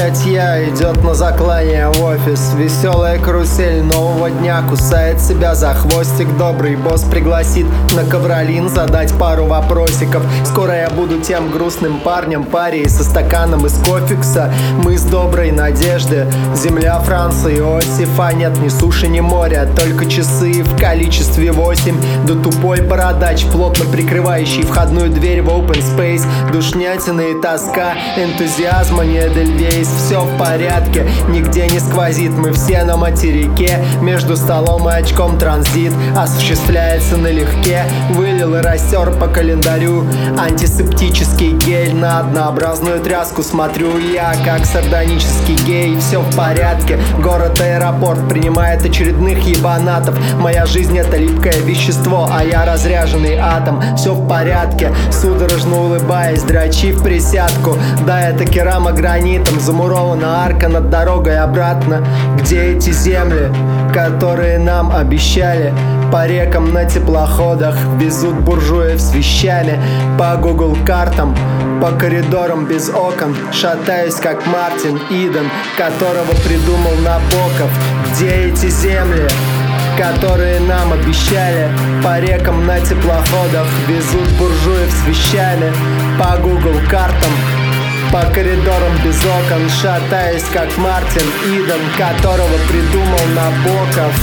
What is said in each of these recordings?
статья идет на заклание в офис. Веселая карусель нового дня кусает себя за хвостик. Добрый босс пригласит на ковролин задать пару вопросиков. Скоро я буду тем грустным парнем, парей со стаканом из кофекса. Мы с доброй надежды, земля Франции, Иосифа. Нет ни суши, ни моря, только часы в количестве 8. Да тупой бородач, плотно прикрывающий входную дверь в open space. Душнятина и тоска, энтузиазма не эдельвейс. Все в порядке, нигде не сквозит. Мы все на материке, между столом и очком транзит осуществляется налегке. Вылил и растер по календарю антисептический гель. На однообразную тряску смотрю я, как сардонический гей. Все в порядке, город-аэропорт принимает очередных ебанатов. Моя жизнь — это липкое вещество, а я разряженный атом. Все в порядке, судорожно улыбаясь, дрочи в присядку. Да, это керама гранитом, замурована арка над дорогой обратно. Где эти земли, которые нам обещали? По рекам на теплоходах везут буржуев с вещами. По Google картам, по коридорам без окон шатаюсь, как Мартин Иден, которого придумал Набоков. Где эти земли, которые нам обещали? По рекам на теплоходах везут буржуев с вещами. По Google картам, по коридорам без окон шатаюсь, как Мартин Иден, которого придумал Набоков.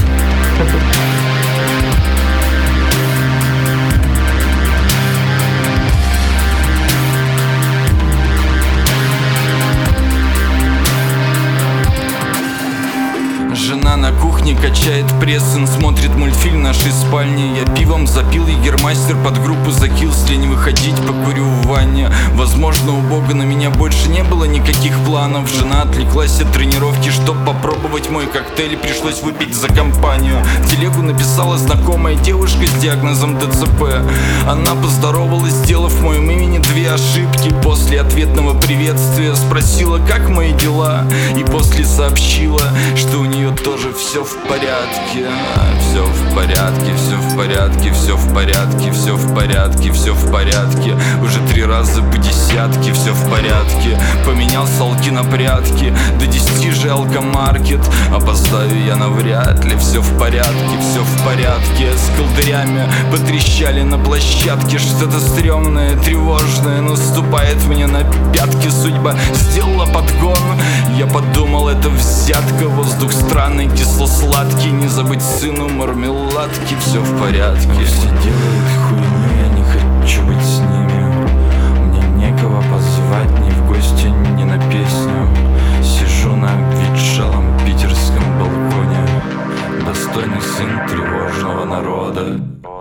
Жена на кухне качает прессинг, смотрит мультфильм в нашей спальне. Я пивом запил егермастер, под группу закилс. Лень выходить, покурю в ванне. Возможно, у Бога на меня больше не было никаких планов. Жена отвлеклась от тренировки, чтоб попробовать мой коктейль. Пришлось выпить за компанию. В телегу написала знакомая девушка с диагнозом ДЦП. Она поздоровалась, сделав в моем имени 2 ошибки. После ответного приветствия спросила, как мои дела, и после сообщила, что у нее тоже все в порядке. Все в порядке, все в порядке, все в порядке, все в порядке, все в порядке. Уже 3 раза по десятке, все в порядке. Поменял салки на прятки, до 10 же алкомаркет. Опоздаю я навряд ли, все в порядке, все в порядке. С колдырями потрещали на площадке. Что-то стрёмное, тревожное наступает мне на пятки. Судьба сделала подгон, я подумал, это взятка. Воздух странный, кисло-сладкий, не забыть сыну мармеладки. Все в порядке. Все делают хуйню, я не хочу быть с ними. Мне некого позвать ни в гости, ни на песню. Сижу на обветшалом питерском балконе, достойный сын тревожного народа.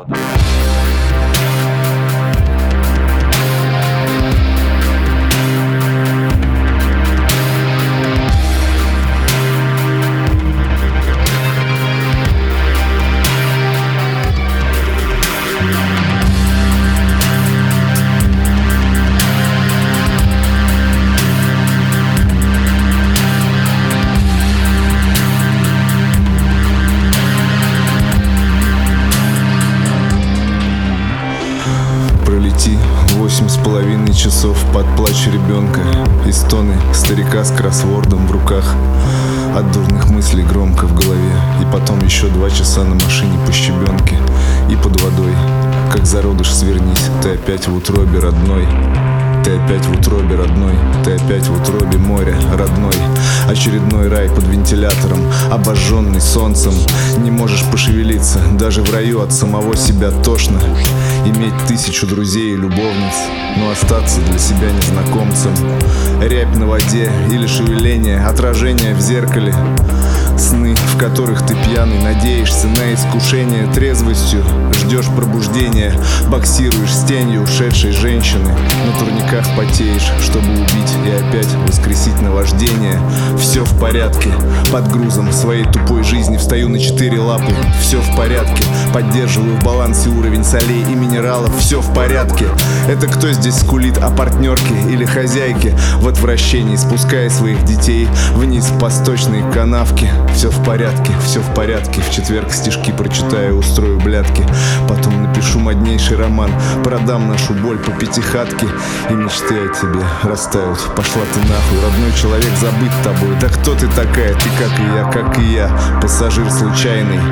Пролети 8,5 часов под плач ребенка и стоны старика с кроссвордом в руках. От дурных мыслей громко в голове. И потом еще 2 часа на машине по щебенке и под водой. Как зародыш свернись, ты опять в утробе родной. Ты опять в утробе родной, ты опять в утробе моря родной. Очередной рай под вентилятором, обожженный солнцем. Не можешь пошевелиться, даже в раю от самого себя тошно. Иметь 1000 друзей и любовниц, но остаться для себя незнакомцем. Рябь на воде или шевеление, отражение в зеркале. Сны, в которых ты пьяный, надеешься на искушение. Трезвостью ждешь пробуждения, боксируешь с тенью ушедшей женщины. На турниках потеешь, чтобы убить и опять воскресить наваждение. Все в порядке, под грузом своей тупой жизни встаю на 4 лапы. Все в порядке, поддерживаю в балансе уровень солей и минералов. Все в порядке. Это кто здесь скулит о партнерке или хозяйке? В отвращении спуская своих детей вниз по сточной канавке. Все в порядке, все в порядке. В четверг стишки прочитаю, устрою блядки. Потом напишу моднейший роман, продам нашу боль по пятихатке. И мечты о тебе растают. Пошла ты нахуй, родной человек, забыть тобой. Да кто ты такая? Ты как и я, пассажир случайный.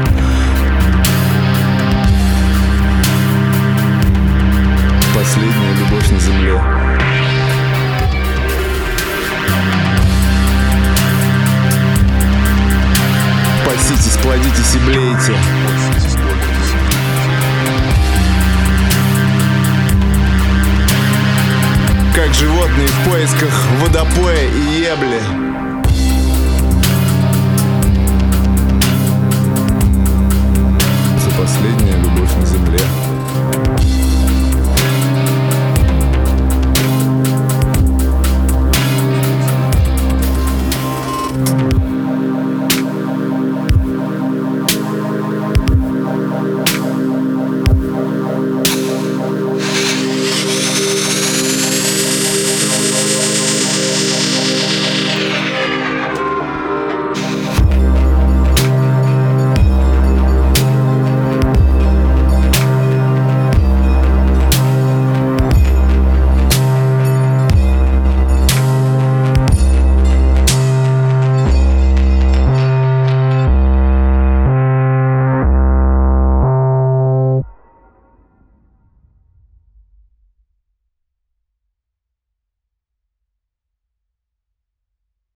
Последняя любовь на земле. Паситесь, плодитесь и блейте. Как животные в поисках водопоя и ебли.